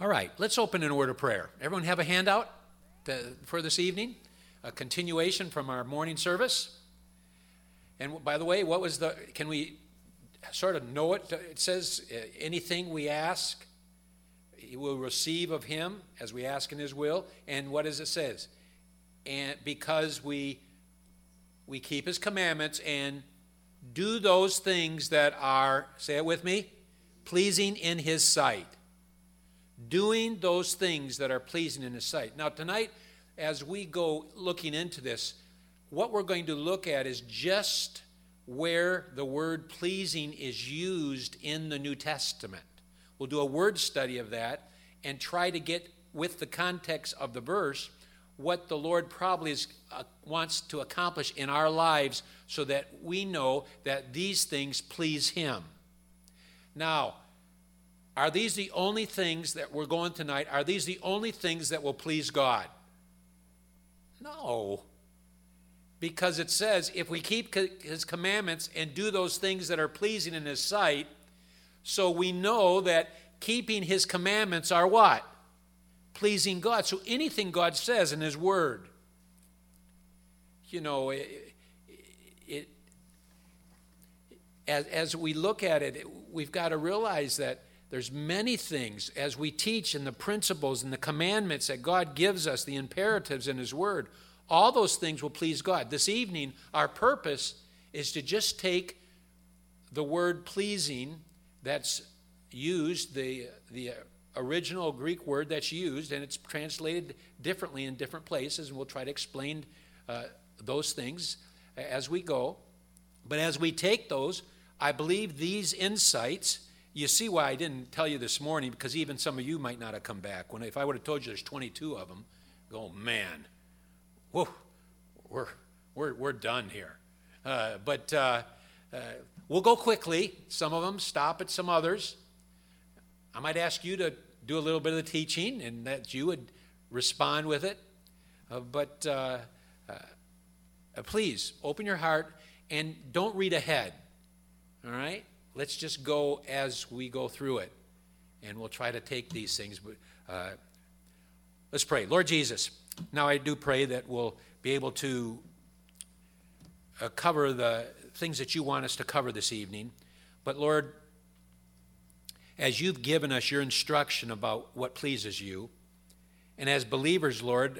All right, let's open in a word of prayer. Everyone have a handout for this evening? A continuation from our morning service. And by the way, can we sort of know it? It says, anything we ask, he will receive of him as we ask in his will. And what does it says? And because we keep his commandments and do those things that are, say it with me, pleasing in his sight. Doing those things that are pleasing in his sight. Now tonight, as we go looking into this, what we're going to look at is just where the word pleasing is used in the New Testament. We'll do a word study of that and try to get, with the context of the verse, what the Lord probably wants to accomplish in our lives so that we know that these things please him. Now, are these the only things that we're going tonight? Are these the only things that will please God? No. Because it says, if we keep his commandments and do those things that are pleasing in his sight, so we know that keeping his commandments are what? Pleasing God. So anything God says in his word, as we look at it, we've got to realize that there's many things as we teach in the principles and the commandments that God gives us, the imperatives in his word, all those things will please God. This evening, our purpose is to just take the word pleasing that's used, the original Greek word that's used, and it's translated differently in different places, and we'll try to explain those things as we go. But as we take those, I believe these insights, you see why I didn't tell you this morning, because even some of you might not have come back. If I would have told you there's 22 of them, go, man, whoa, we're done here. But we'll go quickly. Some of them, stop at some others. I might ask you to do a little bit of the teaching and that you would respond with it. But please, open your heart and don't read ahead. All right? Let's just go as we go through it, and we'll try to take these things. Let's pray. Lord Jesus, now I do pray that we'll be able to cover the things that you want us to cover this evening. But Lord, as you've given us your instruction about what pleases you, and as believers, Lord,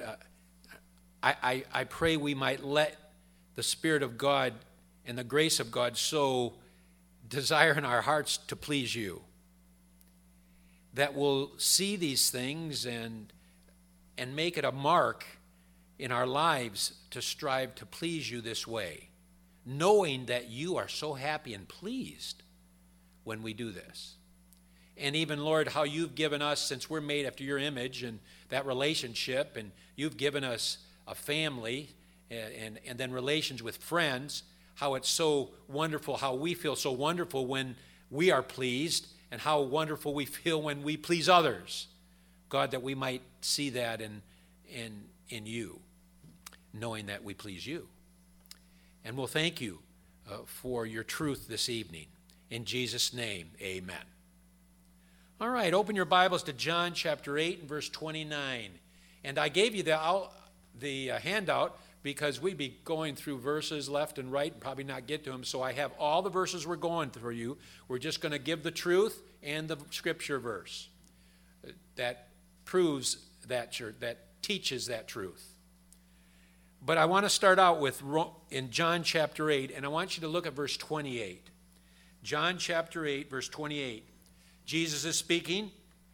I pray we might let the Spirit of God and the grace of God so desire in our hearts to please you, that we'll see these things and make it a mark in our lives to strive to please you this way, knowing that you are so happy and pleased when we do this. And even, Lord, how you've given us, since we're made after your image and that relationship, and you've given us a family and then relations with friends, how it's so wonderful, how we feel so wonderful when we are pleased, and how wonderful we feel when we please others. God, that we might see that in you, knowing that we please you. And we'll thank you for your truth this evening. In Jesus' name, amen. All right, open your Bibles to John chapter 8 and verse 29. And I gave you the handout because we'd be going through verses left and right and probably not get to them. So I have all the verses we're going through you. We're just going to give the truth and the scripture verse that proves that teaches that truth. But I want to start out with in John chapter 8, and I want you to look at verse 28. John chapter 8, verse 28. Jesus is speaking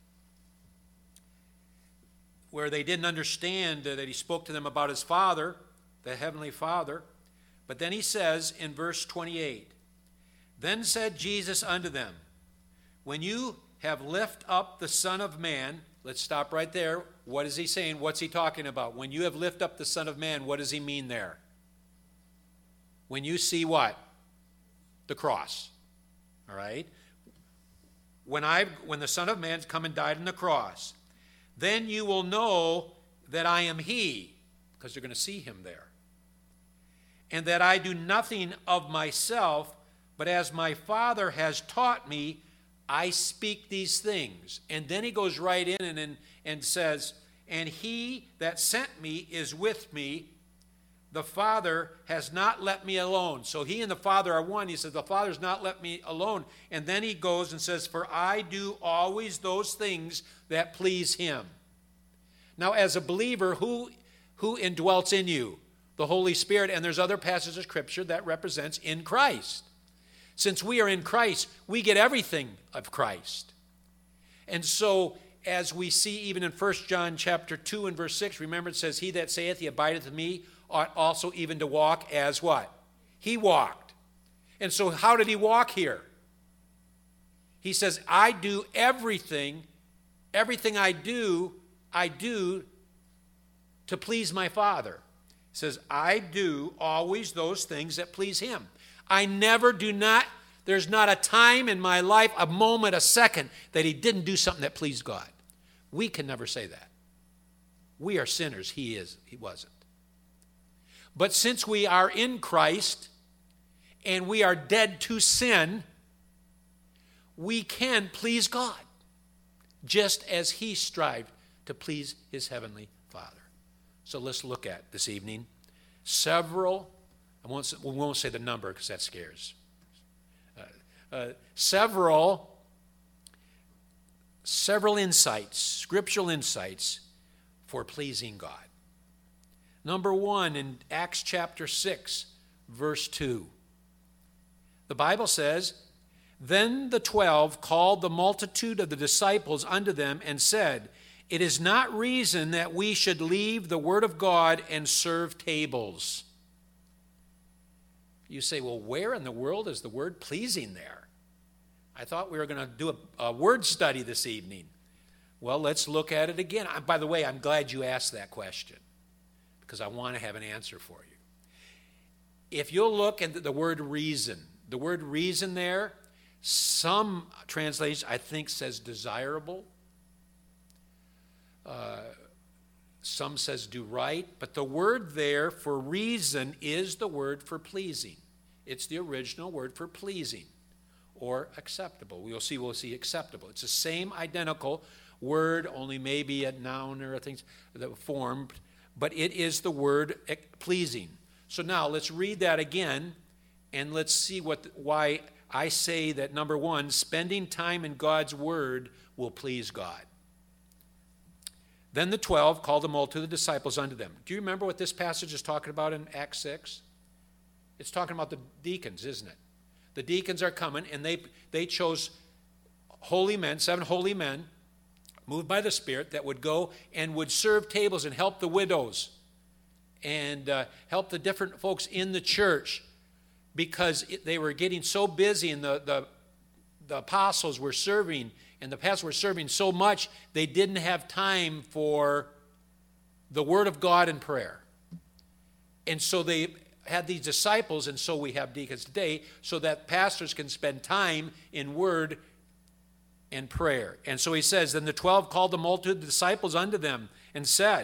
where they didn't understand that he spoke to them about his Father, the Heavenly Father. But then he says in verse 28, "Then said Jesus unto them, When you have lifted up the Son of Man," let's stop right there. What is he saying? What's he talking about? When you have lifted up the Son of Man, what does he mean there? When you see what? The cross. All right? When the Son of Man's come and died on the cross, then you will know that I am he, because they're going to see him there. And that I do nothing of myself, but as my Father has taught me, I speak these things. And then he goes right in and says, and he that sent me is with me. The Father has not let me alone. So he and the Father are one. He says, the Father's not let me alone. And then he goes and says, for I do always those things that please him. Now, as a believer, who indwells in you? The Holy Spirit. And there's other passages of Scripture that represents in Christ. Since we are in Christ, we get everything of Christ. And so, as we see even in 1 John chapter 2 and verse 6, remember it says, he that saith he abideth in me ought also even to walk as what? He walked. And so how did he walk here? He says, I do everything I do to please my Father. He says, I do always those things that please him. I never do not, there's not a time in my life, a moment, a second, that he didn't do something that pleased God. We can never say that. We are sinners. He wasn't. But since we are in Christ and we are dead to sin, we can please God, just as he strived to please his heavenly Father. So let's look at this evening several, we won't say the number because that scares. Several insights, scriptural insights for pleasing God. Number one, in Acts chapter 6, verse 2, the Bible says, then the 12 called the multitude of the disciples unto them and said, it is not reason that we should leave the word of God and serve tables. You say, well, where in the world is the word pleasing there? I thought we were going to do a word study this evening. Well, let's look at it again. By the way, I'm glad you asked that question because I want to have an answer for you. If you'll look at the word reason there, some translations I think says desirable. Some says do right, but the word there for reason is the word for pleasing. It's the original word for pleasing or acceptable. We'll see acceptable. It's the same identical word, only maybe a noun or things that formed, but it is the word pleasing. So now let's read that again and let's see why I say that number one, spending time in God's word will please God. Then the 12 called the multitude of the disciples unto them. Do you remember what this passage is talking about in Acts 6? It's talking about the deacons, isn't it? The deacons are coming, and they chose holy men, 7 holy men, moved by the Spirit, that would go and would serve tables and help the widows and help the different folks in the church because they were getting so busy and the apostles were serving and the pastors were serving so much, they didn't have time for the Word of God and prayer. And so they had these disciples, and so we have deacons today, so that pastors can spend time in Word and prayer. And so he says, then the 12 called the multitude of the disciples unto them and said,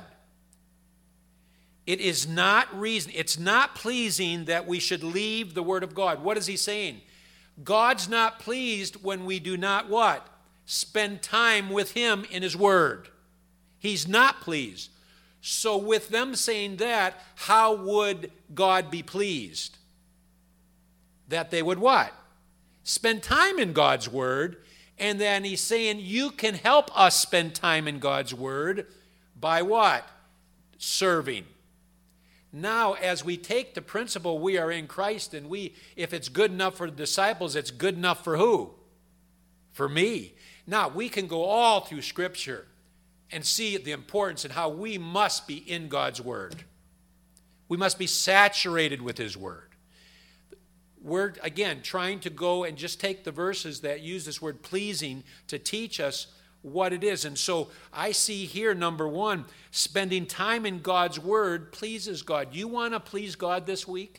it is not reason, it's not pleasing that we should leave the Word of God. What is he saying? God's not pleased when we do not what? Spend time with him in his word. He's not pleased. So with them saying that, how would God be pleased? That they would what? Spend time in God's word. And then he's saying you can help us spend time in God's word by what? Serving. Now, as we take the principle we are in Christ, and if it's good enough for the disciples, it's good enough for who? For me. Now, we can go all through Scripture and see the importance and how we must be in God's Word. We must be saturated with His Word. We're, again, trying to go and just take the verses that use this word pleasing to teach us what it is. And so I see here, number one, spending time in God's Word pleases God. You want to please God this week?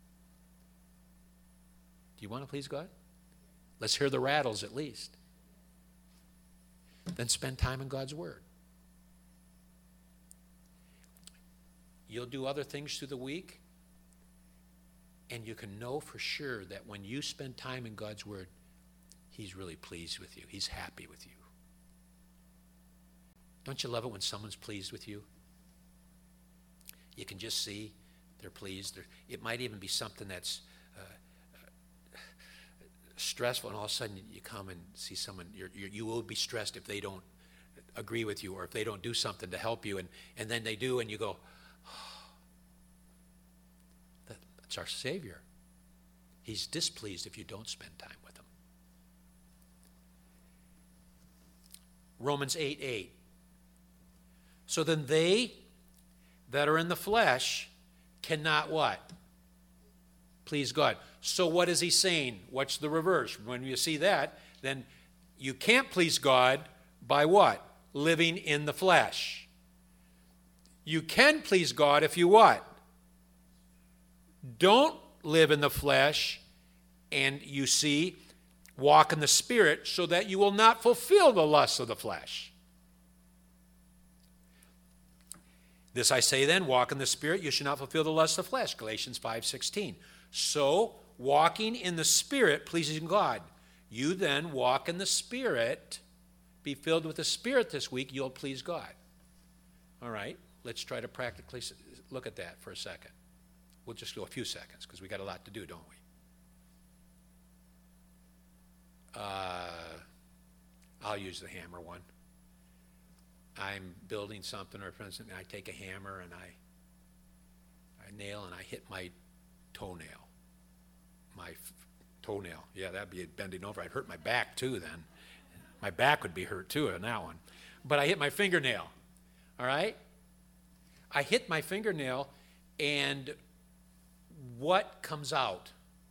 Do you want to please God? Let's hear the rattles at least. Then spend time in God's Word. You'll do other things through the week, and you can know for sure that when you spend time in God's Word, He's really pleased with you. He's happy with you. Don't you love it when someone's pleased with you? You can just see they're pleased. It might even be something that's stressful, and all of a sudden you come and see someone. You will be stressed if they don't agree with you or if they don't do something to help you, and then they do, and you go, oh, that's our Savior. He's displeased if you don't spend time with him. Romans 8:8. So then they that are in the flesh cannot what? Please God. So what is he saying? What's the reverse? When you see that, then you can't please God by what? Living in the flesh. You can please God if you what? Don't live in the flesh, and you see, walk in the Spirit so that you will not fulfill the lusts of the flesh. This I say then, walk in the Spirit, you should not fulfill the lusts of the flesh. Galatians 5:16. So, walking in the Spirit pleases God. You then walk in the Spirit, be filled with the Spirit this week, you'll please God. All right, let's try to practically look at that for a second. We'll just go a few seconds because we got a lot to do, don't we? I'll use the hammer one. I'm building something or something, and I take a hammer and I nail and I hit my toenail. My toenail. Yeah, that'd be bending over. I'd hurt my back too then. My back would be hurt too on that one. But I hit my fingernail. All right? I hit my fingernail, and what comes out?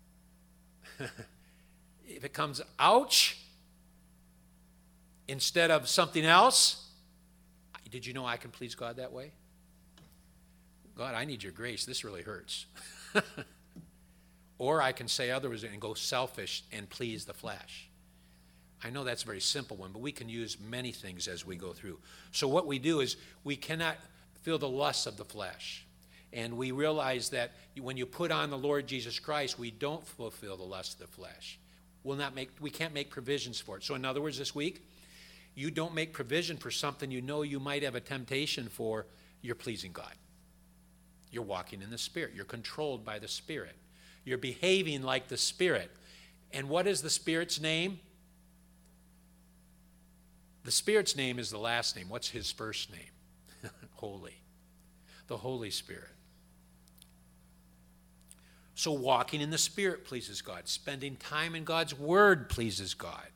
If it comes ouch instead of something else, did you know I can please God that way? God, I need your grace. This really hurts. Or I can say otherwise and go selfish and please the flesh. I know that's a very simple one, but we can use many things as we go through. So what we do is we cannot feel the lusts of the flesh. And we realize that when you put on the Lord Jesus Christ, we don't fulfill the lust of the flesh. We can't make provisions for it. So in other words, this week, you don't make provision for something you know you might have a temptation for, you're pleasing God. You're walking in the Spirit. You're controlled by the Spirit. You're behaving like the Spirit. And what is the Spirit's name? The Spirit's name is the last name. What's his first name? Holy. The Holy Spirit. So walking in the Spirit pleases God. Spending time in God's Word pleases God.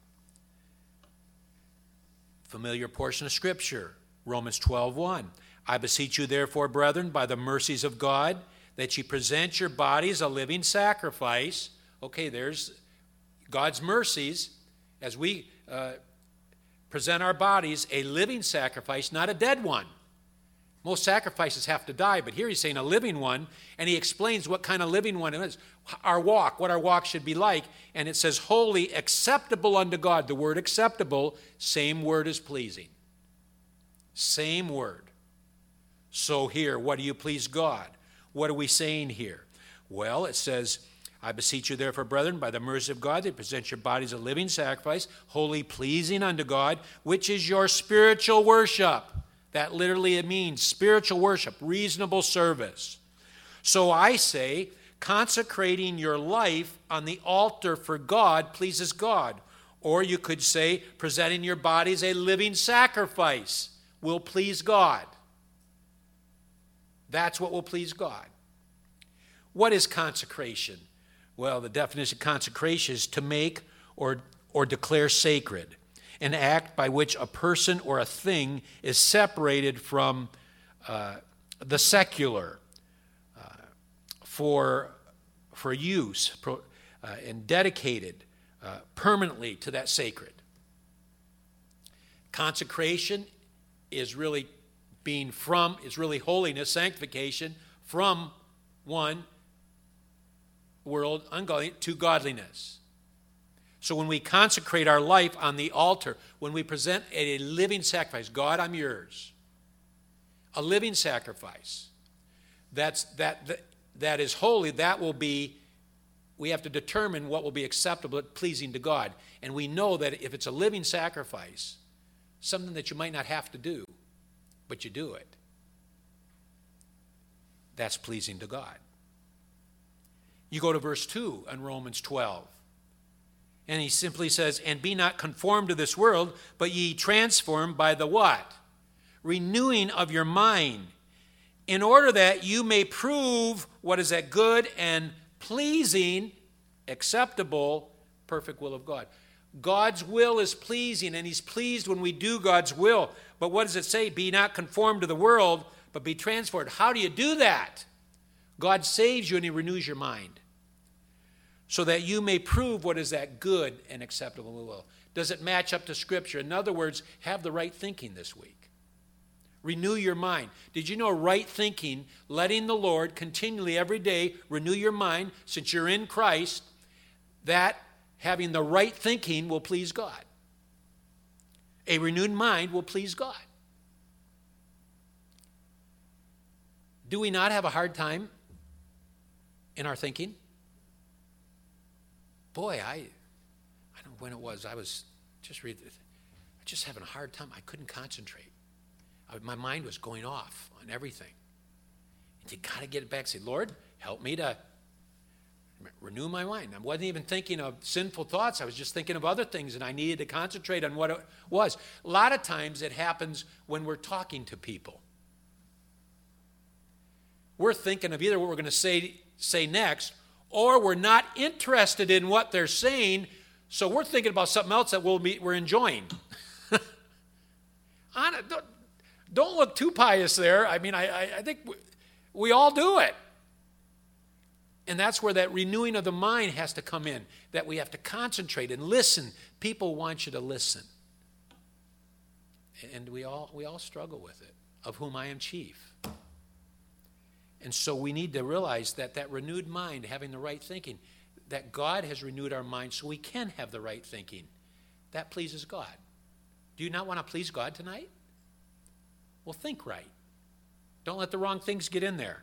Familiar portion of Scripture, Romans 12:1. I beseech you, therefore, brethren, by the mercies of God, that ye present your bodies a living sacrifice. Okay, there's God's mercies as we present our bodies a living sacrifice, not a dead one. Most sacrifices have to die, but here he's saying a living one, and he explains what kind of living one it is. Our walk, what our walk should be like, and it says holy, acceptable unto God. The word acceptable, same word as pleasing. Same word. So here, what do you please God? What are we saying here? Well, it says, I beseech you therefore, brethren, by the mercy of God, that present your bodies a living sacrifice, holy, pleasing unto God, which is your spiritual worship. That literally it means spiritual worship, reasonable service. So I say, consecrating your life on the altar for God pleases God. Or you could say, presenting your bodies a living sacrifice will please God. That's what will please God. What is consecration? Well, the definition of consecration is to make or declare sacred, an act by which a person or a thing is separated from the secular for use and dedicated permanently to that sacred. Consecration is really really holiness, sanctification from one world ungodly to godliness. So when we consecrate our life on the altar, when we present a living sacrifice, God, I'm yours. A living sacrifice. That is holy, that will be we have to determine what will be acceptable, pleasing to God. And we know that if it's a living sacrifice, something that you might not have to do, but you do it, that's pleasing to God. You go to verse 2 in Romans 12. And he simply says, and be not conformed to this world, but ye transformed by the what? Renewing of your mind, in order that you may prove what is that good and pleasing, acceptable, perfect will of God. God's will is pleasing, and he's pleased when we do God's will. But what does it say? Be not conformed to the world, but be transformed. How do you do that? God saves you and he renews your mind, so that you may prove what is that good and acceptable will. Does it match up to Scripture? In other words, have the right thinking this week. Renew your mind. Did you know right thinking, letting the Lord continually every day renew your mind, since you're in Christ, that having the right thinking will please God. A renewed mind will please God. Do we not have a hard time in our thinking? Boy, I don't know when it was. I was just having a hard time. I couldn't concentrate. My mind was going off on everything. And you got to get it back. Say, Lord, help me to renew my mind. I wasn't even thinking of sinful thoughts. I was just thinking of other things, and I needed to concentrate on what it was. A lot of times it happens when we're talking to people. We're thinking of either what we're going to say next, or we're not interested in what they're saying, so we're thinking about something else that we're enjoying. Don't look too pious there. I mean, I think we all do it. And that's where that renewing of the mind has to come in, that we have to concentrate and listen. People want you to listen. And we all struggle with it, of whom I am chief. And so we need to realize that renewed mind, having the right thinking, that God has renewed our mind so we can have the right thinking. That pleases God. Do you not want to please God tonight? Well, think right. Don't let the wrong things get in there.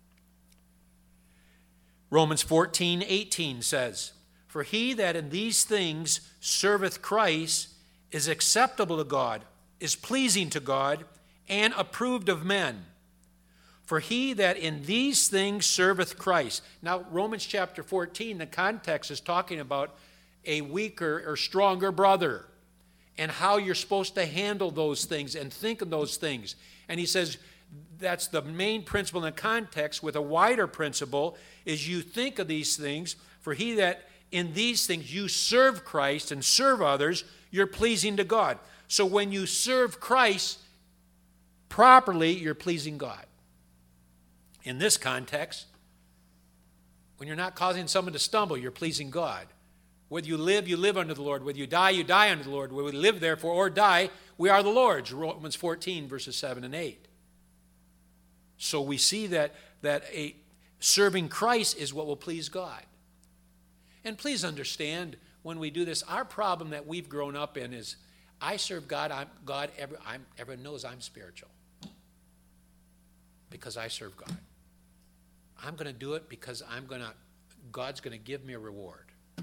Romans 14:18 says, for he that in these things serveth Christ is acceptable to God, is pleasing to God, and approved of men. For he that in these things serveth Christ. Now, Romans chapter 14, the context is talking about a weaker or stronger brother and how you're supposed to handle those things and think of those things. And he says that's the main principle in the context. With a wider principle is you think of these things. For he that in these things you serve Christ and serve others, you're pleasing to God. So when you serve Christ properly, you're pleasing God. In this context, when you're not causing someone to stumble, you're pleasing God. Whether you live unto the Lord. Whether you die unto the Lord. Whether we live, therefore, or die, we are the Lord's. Romans 14, verses 7 and 8. So we see that serving Christ is what will please God. And please understand, when we do this, our problem that we've grown up in is, I serve God. Everyone knows I'm spiritual because I serve God. I'm going to do it because God's going to give me a reward.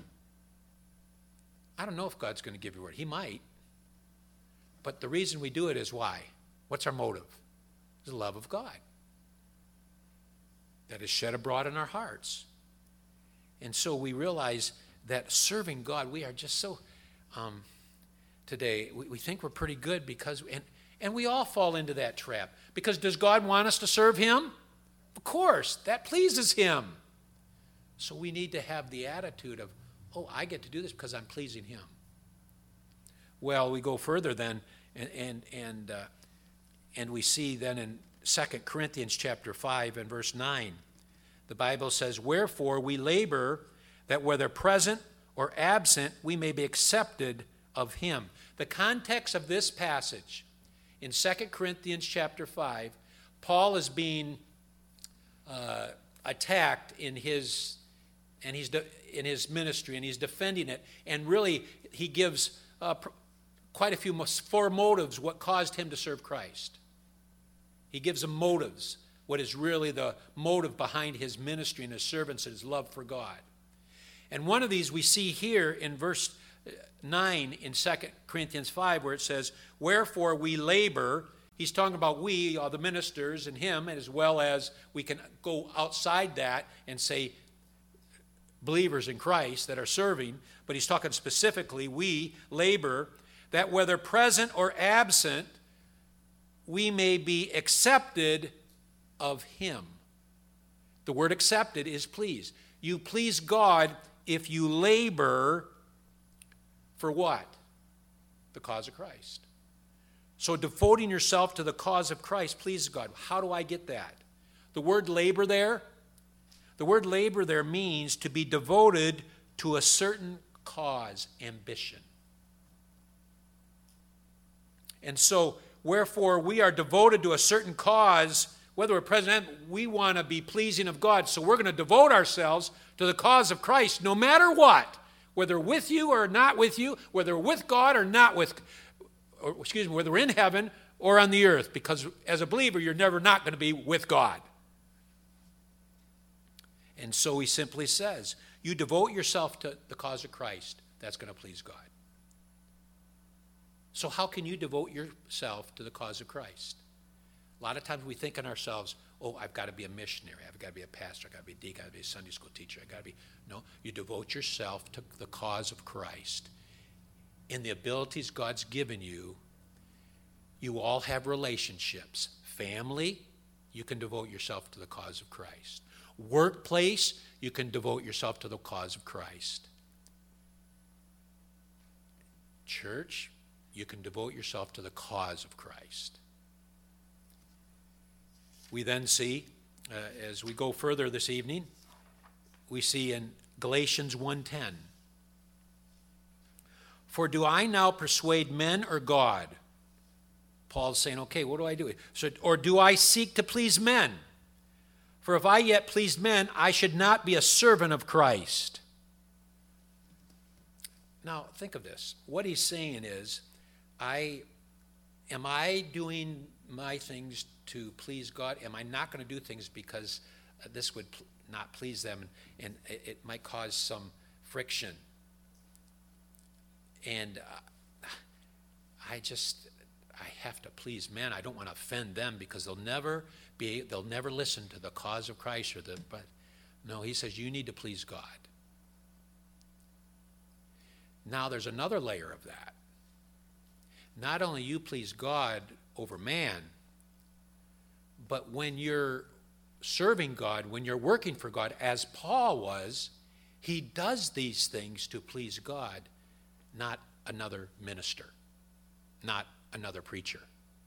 I don't know if God's going to give you a reward. He might. But the reason we do it is why? What's our motive? It's the love of God that is shed abroad in our hearts. And so we realize that serving God, we are just so, today, we think we're pretty good because, and we all fall into that trap. Because does God want us to serve him? Of course, that pleases him. So we need to have the attitude of, oh, I get to do this because I'm pleasing him. Well, we go further then, and we see then in 2 Corinthians chapter 5 and verse 9, the Bible says, wherefore we labor that whether present or absent, we may be accepted of him. The context of this passage in 2 Corinthians chapter 5, Paul is being attacked in his ministry, and he's defending it. And really, he gives quite a few, 4 motives what caused him to serve Christ. He gives them motives, what is really the motive behind his ministry and his servants and his love for God. And one of these we see here in verse 9 in 2 Corinthians 5, where it says, wherefore we labor. He's talking about we, all the ministers, and him, as well as we can go outside that and say believers in Christ that are serving. But he's talking specifically, we labor, that whether present or absent, we may be accepted of him. The word accepted is please. You please God if you labor for what? The cause of Christ. So devoting yourself to the cause of Christ pleases God. How do I get that? The word labor there means to be devoted to a certain cause, ambition. And so, wherefore, we are devoted to a certain cause. Whether we're present, we want to be pleasing of God. So we're going to devote ourselves to the cause of Christ no matter what. Whether with you or not with you, whether with God or not with, whether we're in heaven or on the earth. Because as a believer, you're never not going to be with God. And so he simply says, you devote yourself to the cause of Christ. That's going to please God. So how can you devote yourself to the cause of Christ? A lot of times we think in ourselves, oh, I've got to be a missionary, I've got to be a pastor, I've got to be a deacon, I've got to be a Sunday school teacher, I've got to be... No, you devote yourself to the cause of Christ. In the abilities God's given you, you all have relationships. Family, you can devote yourself to the cause of Christ. Workplace, you can devote yourself to the cause of Christ. Church, you can devote yourself to the cause of Christ. We then see, as we go further this evening, we see in Galatians 1:10, for do I now persuade men or God? Paul's saying, okay, what do I do? So, or do I seek to please men? For if I yet pleased men, I should not be a servant of Christ. Now, think of this. What he's saying is, am I doing my things to please God? Am I not going to do things because this would not please them and it might cause some friction? And I have to please men. I don't want to offend them because they'll never listen to the cause of Christ but no, he says you need to please God. Now there's another layer of that. Not only you please God over man, but when you're serving God, when you're working for God, as Paul was, he does these things to please God, not another minister, not another preacher.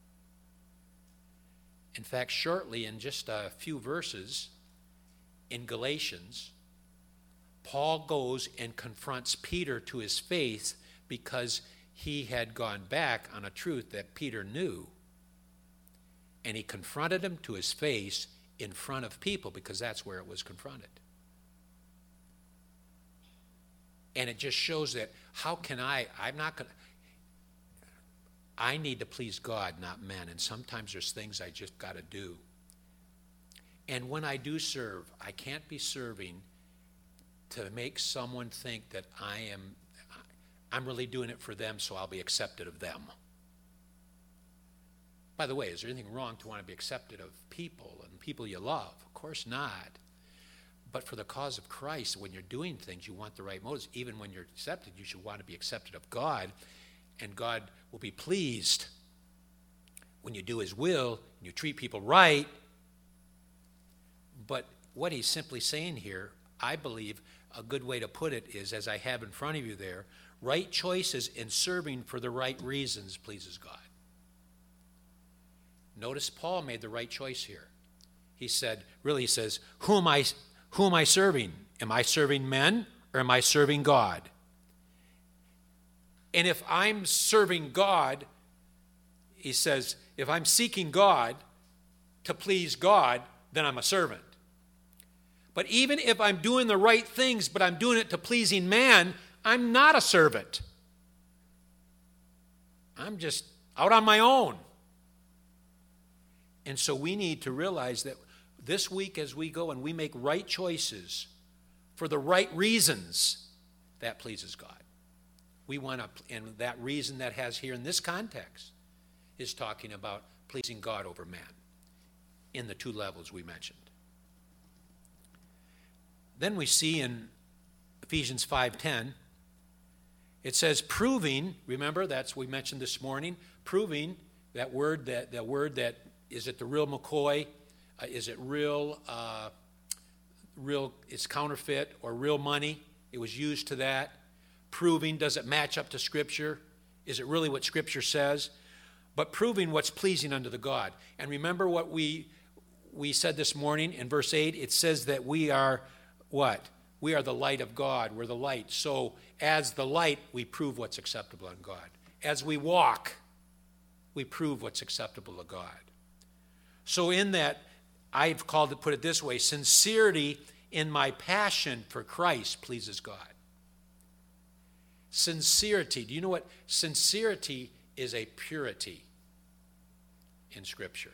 In fact, shortly, in just a few verses in Galatians, Paul goes and confronts Peter to his face because he had gone back on a truth that Peter knew. And he confronted him to his face in front of people because that's where it was confronted. And it just shows that I need to please God, not men. And sometimes there's things I just got to do. And when I do serve, I can't be serving to make someone think that I'm really doing it for them so I'll be accepted of them. By the way, is there anything wrong to want to be accepted of people and people you love? Of course not. But for the cause of Christ, when you're doing things, you want the right motives. Even when you're accepted, you should want to be accepted of God, and God will be pleased when you do his will and you treat people right. But what he's simply saying here, I believe a good way to put it is, as I have in front of you there, right choices in serving for the right reasons pleases God. Notice Paul made the right choice here. He says, who am I serving? Am I serving men or am I serving God? And if I'm serving God, he says, if I'm seeking God to please God, then I'm a servant. But even if I'm doing the right things, but I'm doing it to pleasing man, I'm not a servant. I'm just out on my own. And so we need to realize that this week as we go and we make right choices for the right reasons, that pleases God. We want to, and that reason that has here in this context is talking about pleasing God over man in the two levels we mentioned. Then we see in Ephesians 5:10, it says proving, remember that's we mentioned this morning, proving that word that is it the real McCoy? Is it real it's counterfeit or real money? It was used to that. Proving, does it match up to Scripture? Is it really what Scripture says? But proving what's pleasing unto the God. And remember what we said this morning in verse 8? It says that we are what? We are the light of God. We're the light. So as the light, we prove what's acceptable unto God. As we walk, we prove what's acceptable to God. So in that, I've put it this way, sincerity in my passion for Christ pleases God. Sincerity. Do you know what? Sincerity is a purity in Scripture.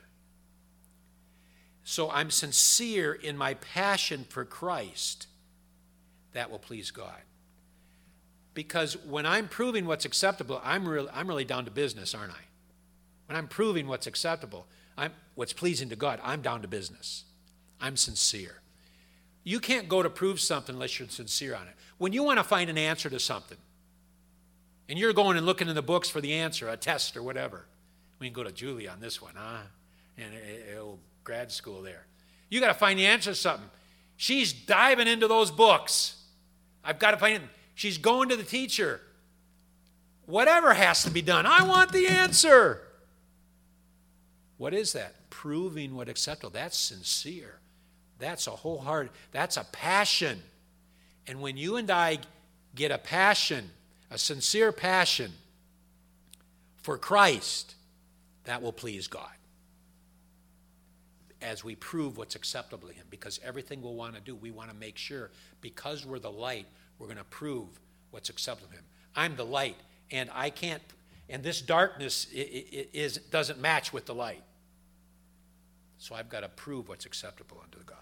So I'm sincere in my passion for Christ. That will please God. Because when I'm proving what's acceptable, I'm really down to business, aren't I? When I'm proving what's acceptable, what's pleasing to God, I'm down to business. I'm sincere. You can't go to prove something unless you're sincere on it. When you want to find an answer to something, and you're going and looking in the books for the answer, a test or whatever, we can go to Julie on this one, and grad school there. You got to find the answer to something. She's diving into those books. I've got to find it. She's going to the teacher. Whatever has to be done, I want the answer. What is that? Proving what acceptable. That's sincere. That's a wholehearted, that's a passion. And when you and I get a passion, a sincere passion for Christ, that will please God. As we prove what's acceptable to Him, because everything we'll want to do, we want to make sure, because we're the light, we're going to prove what's acceptable to Him. I'm the light, and I can't, and this darkness doesn't match with the light. So I've got to prove what's acceptable unto God.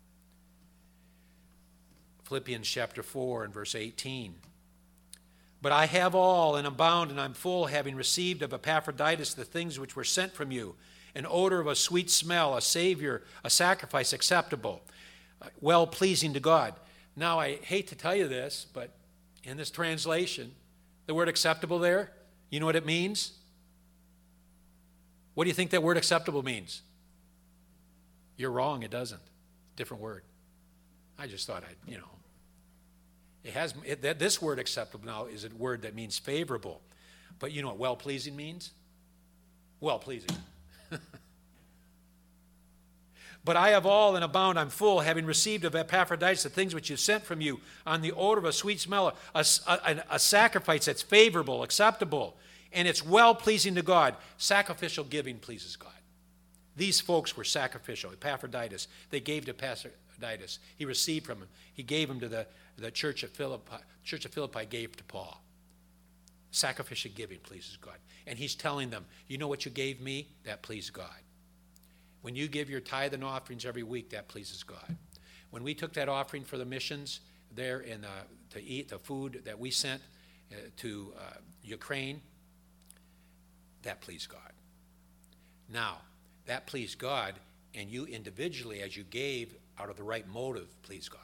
Philippians chapter 4 and verse 18. But I have all and abound, and I'm full, having received of Epaphroditus the things which were sent from you, an odor of a sweet smell, a Savior, a sacrifice acceptable, well-pleasing to God. Now, I hate to tell you this, but in this translation, the word acceptable there, you know what it means? What do you think that word acceptable means? You're wrong, it doesn't. Different word. I just thought this word acceptable now is a word that means favorable. But you know what well-pleasing means? Well-pleasing. But I have all and abound, I'm full, having received of Epaphroditus the things which you sent from you, on the odor of a sweet smell, a sacrifice that's favorable, acceptable, and it's well-pleasing to God. Sacrificial giving pleases God. These folks were sacrificial. Epaphroditus, they gave to Epaphroditus. He received from him. He gave him to the church of Philippi. Church of Philippi gave to Paul. Sacrificial giving pleases God. And he's telling them, you know what you gave me? That pleased God. When you give your tithe and offerings every week, that pleases God. When we took that offering for the missions there to eat the food that we sent to Ukraine, that pleased God. Now, that pleased God, and you individually, as you gave out of the right motive, please God.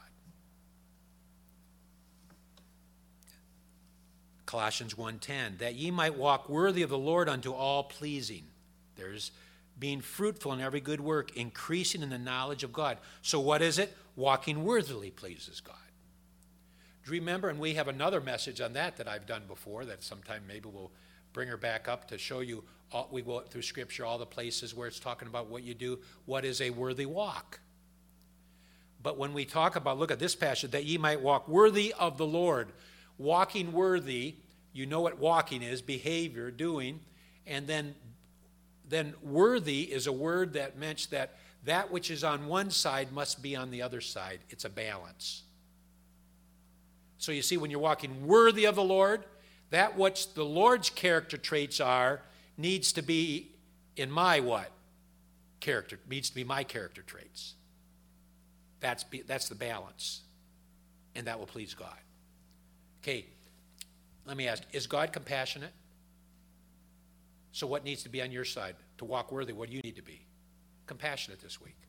Colossians 1:10, that ye might walk worthy of the Lord unto all pleasing. There's being fruitful in every good work, increasing in the knowledge of God. So what is it? Walking worthily pleases God. Do you remember, and we have another message on that I've done before, that sometime maybe we'll bring her back up to show you, we go through Scripture, all the places where it's talking about what you do, what is a worthy walk. But when we talk about, look at this passage, that ye might walk worthy of the Lord. Walking worthy, you know what walking is, behavior, doing, and then worthy is a word that meant that which is on one side must be on the other side. It's a balance. So you see, when you're walking worthy of the Lord, that which the Lord's character traits are needs to be in my what? Character. Needs to be my character traits. That's the balance. and that will please God. Okay, let me ask, is God compassionate? So what needs to be on your side? To walk worthy, what do you need to be? Compassionate this week.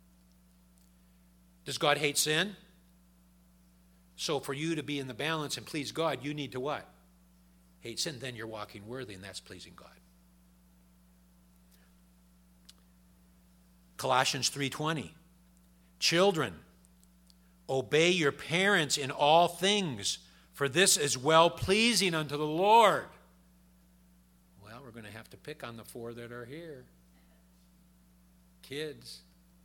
Does God hate sin? So for you to be in the balance and please God, you need to what? Hate sin. Then you're walking worthy, and that's pleasing God. Colossians 3:20. Children, obey your parents in all things, for this is well-pleasing unto the Lord. Well, we're going to have to pick on the 4 that are here. Kids.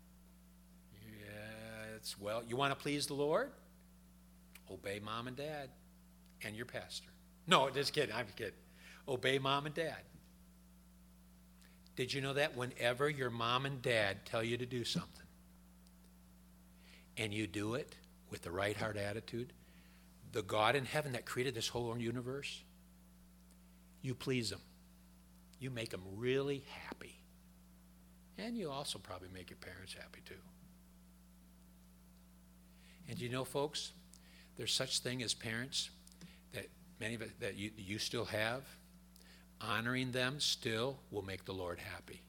Yeah, you want to please the Lord? Obey mom and dad and your pastor. No, just kidding. I'm kidding. Obey mom and dad. Did you know that whenever your mom and dad tell you to do something and you do it with the right heart attitude, the God in heaven that created this whole universe, you please them. You make them really happy. And you also probably make your parents happy too. And you know, folks, there's such thing as parents that many of it that you still have. Honoring them still will make the Lord happy.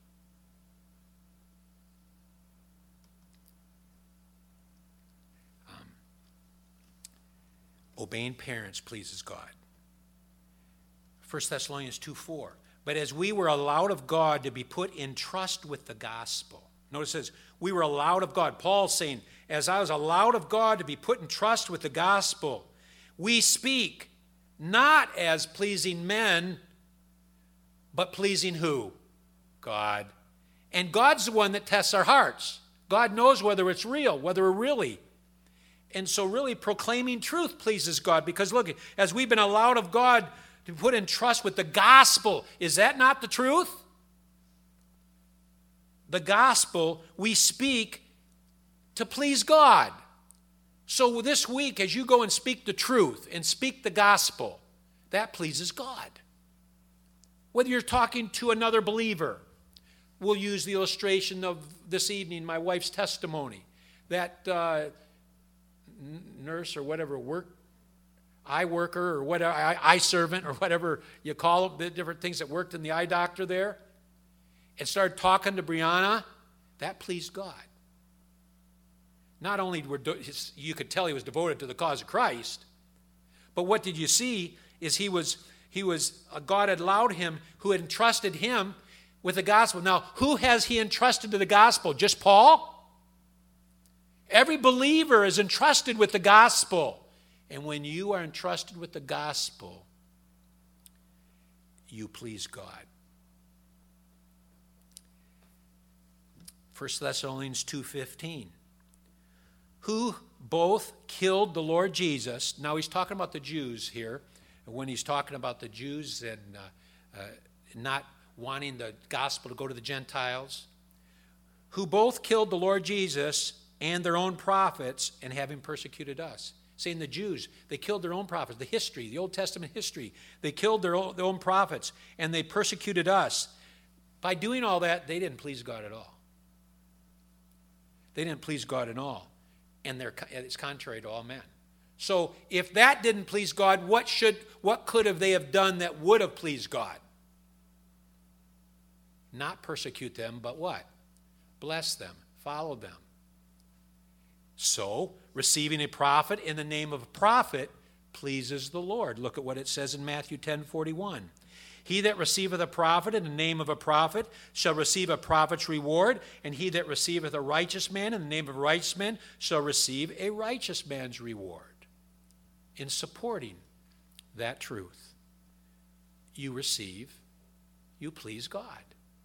Obeying parents pleases God. 1 Thessalonians 2:4. But as we were allowed of God to be put in trust with the gospel. Notice it says, we were allowed of God. Paul's saying, as I was allowed of God to be put in trust with the gospel, we speak not as pleasing men, but pleasing who? God. And God's the one that tests our hearts. God knows whether it's real, whether we're really. And so really proclaiming truth pleases God, because look, as we've been allowed of God to put in trust with the gospel, is that not the truth? The gospel we speak to please God. So this week, as you go and speak the truth and speak the gospel, that pleases God. Whether you're talking to another believer, we'll use the illustration of this evening, my wife's testimony. That nurse or whatever, eye worker or whatever, eye servant or whatever you call them, the different things that worked in the eye doctor there, and started talking to Brianna, that pleased God. Not only you could tell he was devoted to the cause of Christ, but what did you see is God had allowed him, who had entrusted him with the gospel. Now, who has he entrusted to the gospel? Just Paul? Every believer is entrusted with the gospel. And when you are entrusted with the gospel, you please God. 1 Thessalonians 2:15. Who both killed the Lord Jesus. Now he's talking about the Jews here. When he's talking about the Jews and not wanting the gospel to go to the Gentiles. Who both killed the Lord Jesus and their own prophets, and having persecuted us. Saying the Jews, they killed their own prophets. The history, the Old Testament history. They killed their own prophets, and they persecuted us. By doing all that, they didn't please God at all. They didn't please God at all. And it's contrary to all men. So if that didn't please God, what could they have done that would have pleased God? Not persecute them, but what? Bless them, follow them. So, receiving a prophet in the name of a prophet pleases the Lord. Look at what it says in Matthew 10:41. He that receiveth a prophet in the name of a prophet shall receive a prophet's reward, and he that receiveth a righteous man in the name of a righteous man shall receive a righteous man's reward. In supporting that truth, you please God.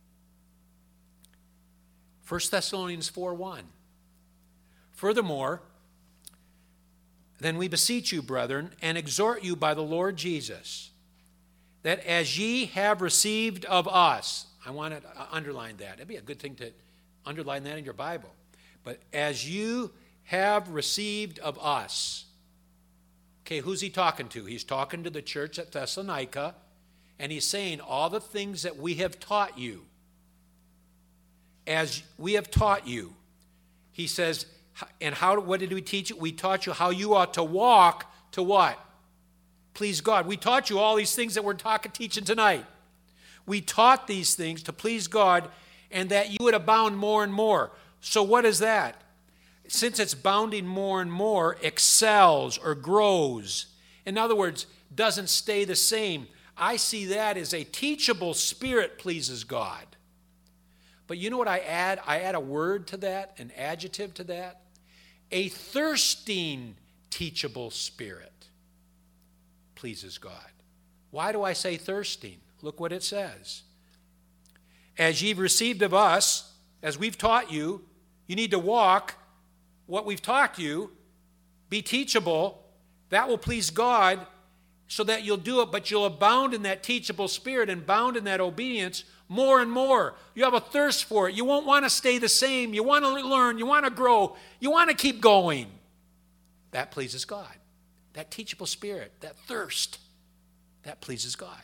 1 Thessalonians 4:1. Furthermore, then we beseech you, brethren, and exhort you by the Lord Jesus, that as ye have received of us, I want to underline that. It'd be a good thing to underline that in your Bible. But as you have received of us. Okay, who's he talking to? He's talking to the church at Thessalonica, and he's saying all the things that we have taught you. As we have taught you, he says, And what did we teach you? We taught you how you ought to walk to what? Please God. We taught you all these things that we're teaching tonight. We taught these things to please God and that you would abound more and more. So what is that? Since it's bounding more and more, excels or grows. In other words, doesn't stay the same. I see that as a teachable spirit pleases God. But you know what I add? I add a word to that, an adjective to that. A thirsting, teachable spirit pleases God. Why do I say thirsting? Look what it says. As ye've received of us, as we've taught you, you need to walk what we've taught you, be teachable. That will please God so that you'll do it, but you'll abound in that teachable spirit and bound in that obedience more and more. You have a thirst for it. You won't want to stay the same. You want to learn. You want to grow. You want to keep going. That pleases God. That teachable spirit, that thirst, that pleases God.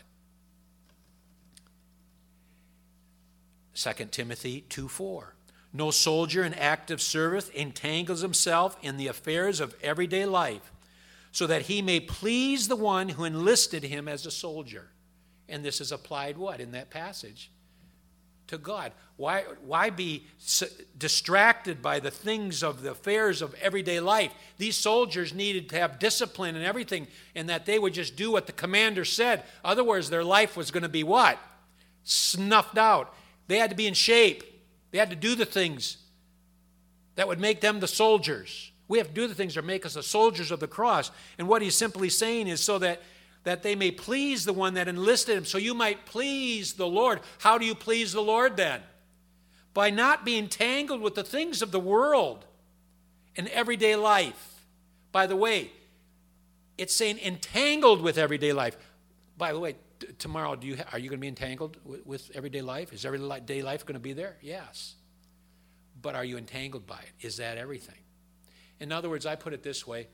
2 Timothy 2:4. No soldier in active service entangles himself in the affairs of everyday life, so that he may please the one who enlisted him as a soldier. And this is applied what in that passage? To God. Why be distracted by the things of the affairs of everyday life? These soldiers needed to have discipline and everything, and that they would just do what the commander said. Otherwise, their life was going to be what? Snuffed out. They had to be in shape. They had to do the things that would make them the soldiers. We have to do the things that make us the soldiers of the cross. And what he's simply saying is so that they may please the one that enlisted him, so you might please the Lord. How do you please the Lord then? By not being tangled with the things of the world and everyday life. By the way, it's saying entangled with everyday life. By the way, tomorrow, are you going to be entangled with everyday life? Is everyday life going to be there? Yes. But are you entangled by it? Is that everything? In other words, I put it this way.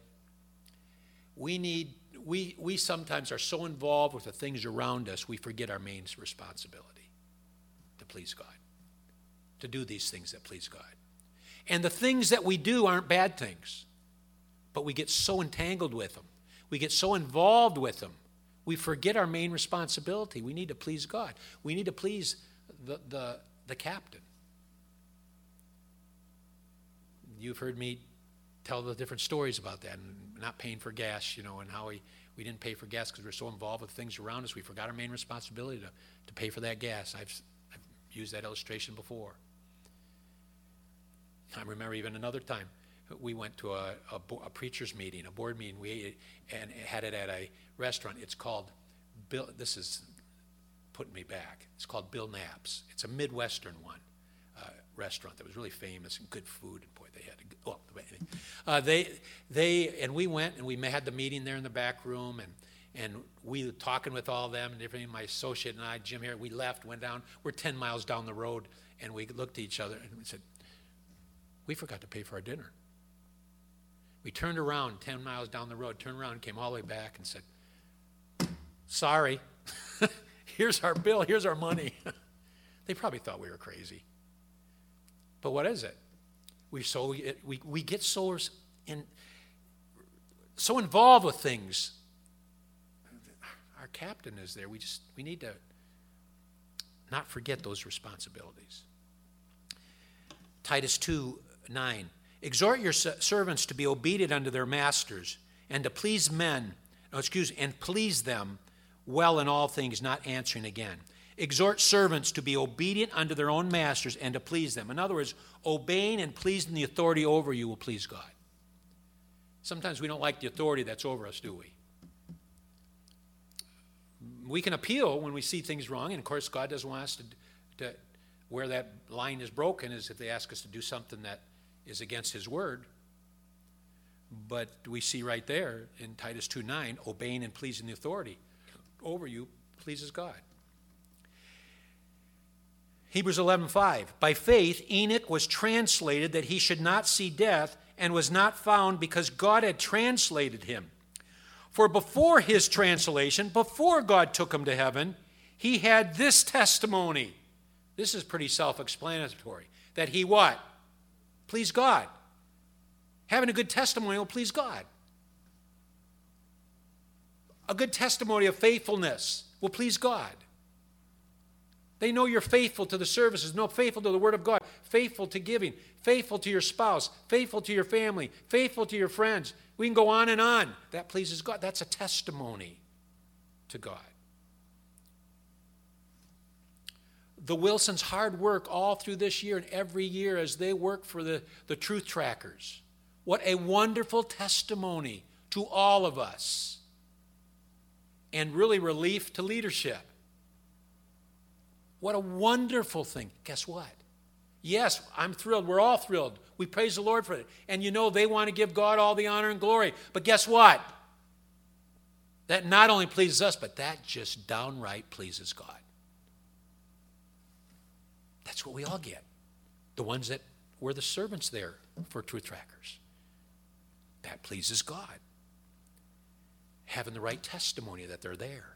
We sometimes are so involved with the things around us, we forget our main responsibility, to please God, to do these things that please God. And the things that we do aren't bad things, but we get so entangled with them. We get so involved with them. We forget our main responsibility. We need to please God. We need to please the captain. You've heard me tell the different stories about that, and not paying for gas, and how we didn't pay for gas because we're so involved with things around us. We forgot our main responsibility to pay for that gas. I've used that illustration before. I remember even another time we went to a preacher's meeting, a board meeting. We ate it and had it at a restaurant. It's called Bill. This is putting me back. It's called Bill Knapp's. It's a Midwestern one, restaurant that was really famous and good food. And boy, they had and we went and we had the meeting there in the back room, and we were talking with all of them and everything. My associate and I, Jim here, we left, went down. We're 10 miles down the road, and we looked at each other and we said, we forgot to pay for our dinner. We turned around 10 miles down the road, turned around, came all the way back and said, sorry, here's our bill, here's our money. They probably thought we were crazy. But what is it? We get so involved with things. Our captain is there. We need to not forget those responsibilities. Titus 2:9. Exhort your servants to be obedient unto their masters, and to please and please them well in all things, not answering again. Exhort servants to be obedient unto their own masters and to please them. In other words, obeying and pleasing the authority over you will please God. Sometimes we don't like the authority that's over us, do we? We can appeal when we see things wrong, and of course God doesn't want us to where that line is broken is if they ask us to do something that is against his word. But we see right there in Titus 2:9, obeying and pleasing the authority over you pleases God. Hebrews 11:5. By faith Enoch was translated that he should not see death, and was not found because God had translated him. For before his translation, before God took him to heaven, he had this testimony. This is pretty self-explanatory. That he what? Pleased God. Having a good testimony will please God. A good testimony of faithfulness will please God. They know you're faithful to the services, faithful to the Word of God, faithful to giving, faithful to your spouse, faithful to your family, faithful to your friends. We can go on and on. That pleases God. That's a testimony to God. The Wilsons' hard work all through this year and every year as they work for the Truth Trackers. What a wonderful testimony to all of us. And really relief to leadership. What a wonderful thing. Guess what? Yes, I'm thrilled. We're all thrilled. We praise the Lord for it. And they want to give God all the honor and glory. But guess what? That not only pleases us, but that just downright pleases God. That's what we all get. The ones that were the servants there for Truth Trackers. That pleases God. Having the right testimony that they're there.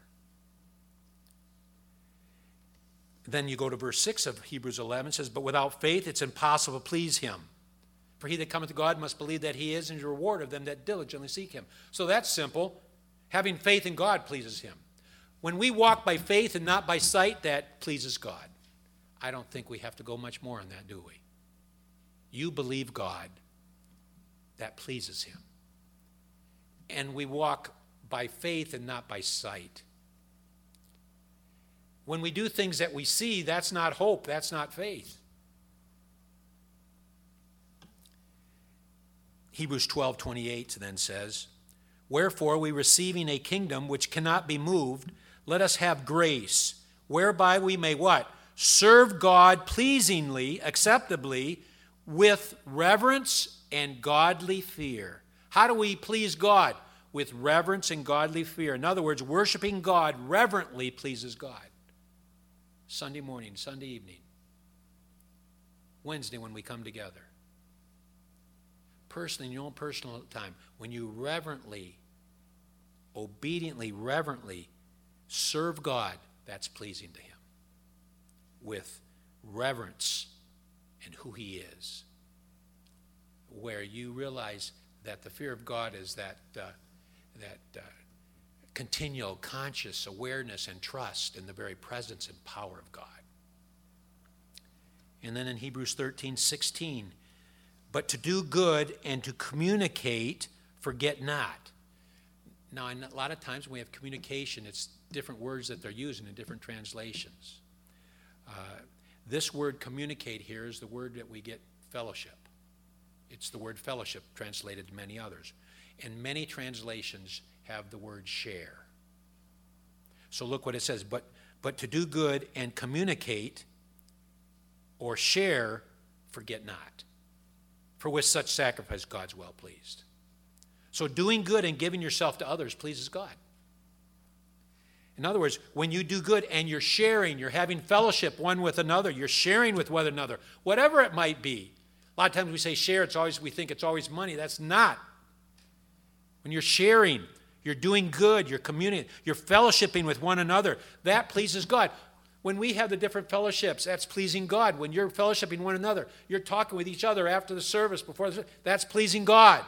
Then you go to verse 6 of Hebrews 11. It says, but without faith it's impossible to please him. For he that cometh to God must believe that he is, and is a reward of them that diligently seek him. So that's simple. Having faith in God pleases him. When we walk by faith and not by sight, that pleases God. I don't think we have to go much more on that, do we? You believe God. That pleases him. And we walk by faith and not by sight. When we do things that we see, that's not hope, that's not faith. Hebrews 12:28 then says, wherefore we receiving a kingdom which cannot be moved, let us have grace, whereby we may what? Serve God pleasingly, acceptably, with reverence and godly fear. How do we please God? With reverence and godly fear. In other words, worshiping God reverently pleases God. Sunday morning, Sunday evening, Wednesday when we come together. Personally, in your own personal time, when you reverently, obediently, reverently serve God, that's pleasing to him. With reverence and who he is. Where you realize that the fear of God is that continual conscious awareness and trust in the very presence and power of God. And then in Hebrews 13:16, but to do good and to communicate, forget not. Now, a lot of times when we have communication, it's different words that they're using in different translations. This word communicate here is the word that we get fellowship. It's the word fellowship translated to many others. And many translations have the word share. So look what it says, but to do good and communicate or share, forget not. For with such sacrifice God's well pleased. So doing good and giving yourself to others pleases God. In other words, when you do good and you're sharing, you're having fellowship one with another, you're sharing with one another, whatever it might be. A lot of times we say share, we think it's always money. That's not. When you're sharing, you're doing good, you're communicating, you're fellowshipping with one another, that pleases God. When we have the different fellowships, that's pleasing God. When you're fellowshipping one another, you're talking with each other after the service, before the service, that's pleasing God.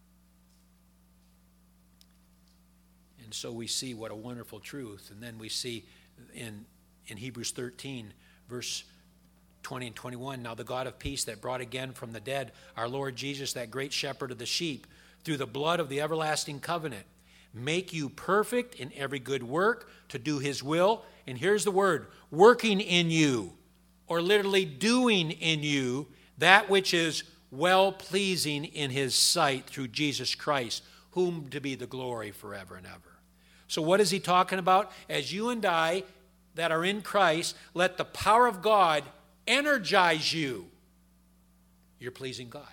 And so we see what a wonderful truth. And then we see in Hebrews 13, verse 20 and 21, now the God of peace that brought again from the dead our Lord Jesus, that great shepherd of the sheep, through the blood of the everlasting covenant, make you perfect in every good work to do his will. And here's the word, working in you, or literally doing in you, that which is well-pleasing in his sight through Jesus Christ, whom to be the glory forever and ever. So what is he talking about? As you and I that are in Christ, let the power of God energize you. You're pleasing God.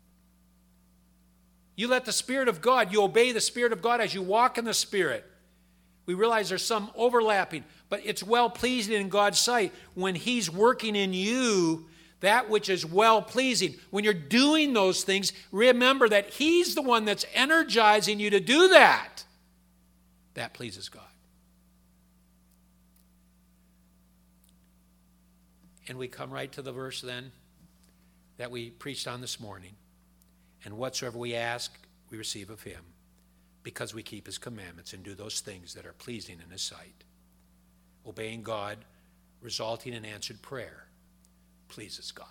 You let the Spirit of God, you obey the Spirit of God as you walk in the Spirit. We realize there's some overlapping, but it's well-pleasing in God's sight when he's working in you that which is well-pleasing. When you're doing those things, remember that he's the one that's energizing you to do that. That pleases God. And we come right to the verse then that we preached on this morning. And whatsoever we ask, we receive of him, because we keep his commandments and do those things that are pleasing in his sight. Obeying God, resulting in answered prayer, pleases God.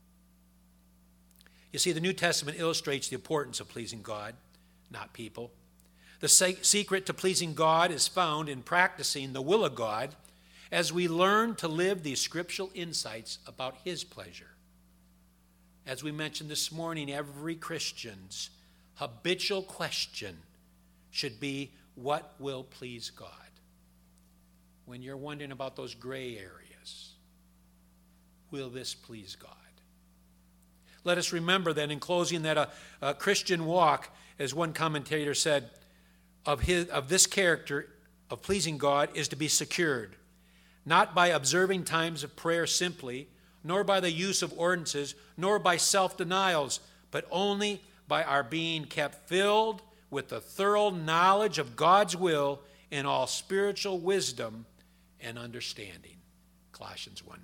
You see, the New Testament illustrates the importance of pleasing God, not people. The secret to pleasing God is found in practicing the will of God as we learn to live these scriptural insights about his pleasure. As we mentioned this morning, every Christian's habitual question should be, what will please God? When you're wondering about those gray areas, will this please God? Let us remember then in closing that a Christian walk, as one commentator said, of this character of pleasing God is to be secured, not by observing times of prayer simply, nor by the use of ordinances, nor by self-denials, but only by our being kept filled with the thorough knowledge of God's will in all spiritual wisdom and understanding. Colossians 1:9.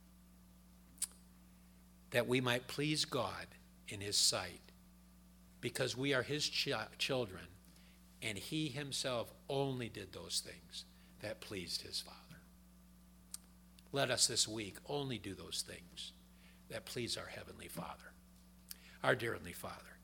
That we might please God in his sight, because we are his children, and he himself only did those things that pleased his Father. Let us this week only do those things that please our Heavenly Father, our dear Heavenly Father.